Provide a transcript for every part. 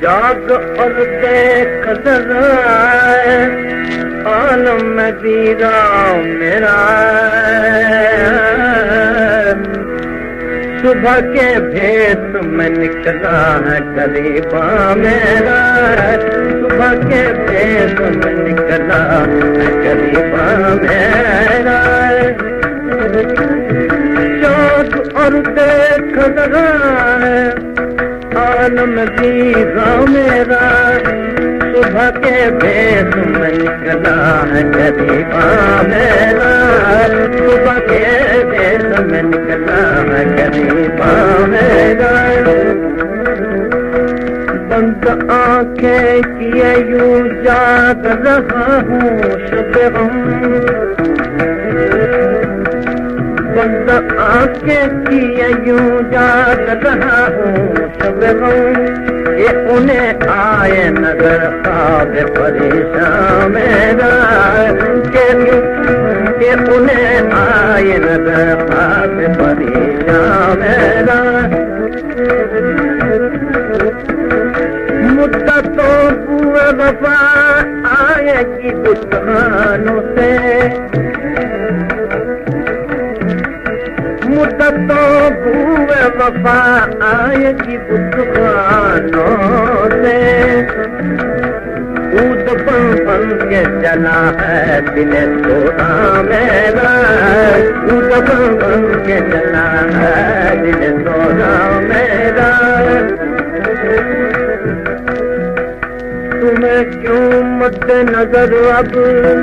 جاگ اور دیکھ ذرا عالم دیرا میرا صبح کے بھیس میں نکلا ہے غریبا میرا صبح کے بھیس میں نکلا ہے غریبا میرا جاگ اور دیکھ ذرا عالم دیرا میرا صبح کے بھیس میں نکلا ہے غریبا میرا صبح کے بھیس میں نکلا ہے غریبا میرا بند آنکھیں کیے یوں جاگ رہا ہوں شب غم بند آنکھیں کیے یوں جاگ رہا ہوں شب غم یہ انہیں آئے نظر خواب پریشان میرا کہ انہیں آئے نظر خواب پریشان میرا مدتوں ہوئے وفا آئے گی بتخانوں سے مدتوں ہوئے وفا آئے گی بتخانوں سے اود بن بن کے چلا ہے دل سونا میرا اود بن بن کے چلا ہے دل سونا میرا تمہیں کیوں مد نظر اب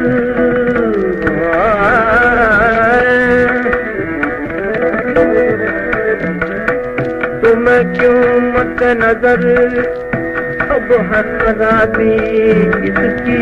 تمہیں کیوں مد نظر اب ہے خرابی اس کی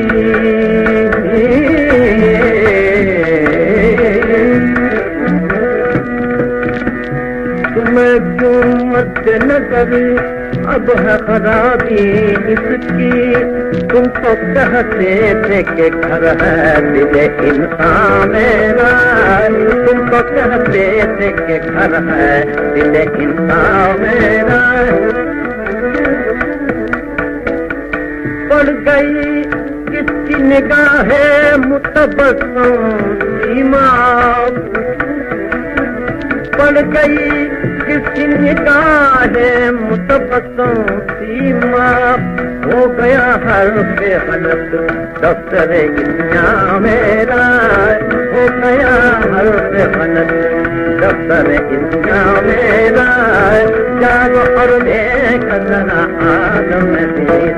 تمہیں کیوں مد نظر اب ہے خرابی اس کی تم تو کہتے تھے کہ گھر ہے دل انسان میرا تم تو کہتے تھے کہ گھر ہے دل انسان میرا پڑ گئی کس کی نگاہ متبسم سیما پڑ گئی کس کی نگاہ متبسم سیما ہو گیا حرف غلط دفتر دنیا میرا ہو گیا حرف غلط دفتر دنیا میرا جاگ اور دیکھ ذرا عالم دیرا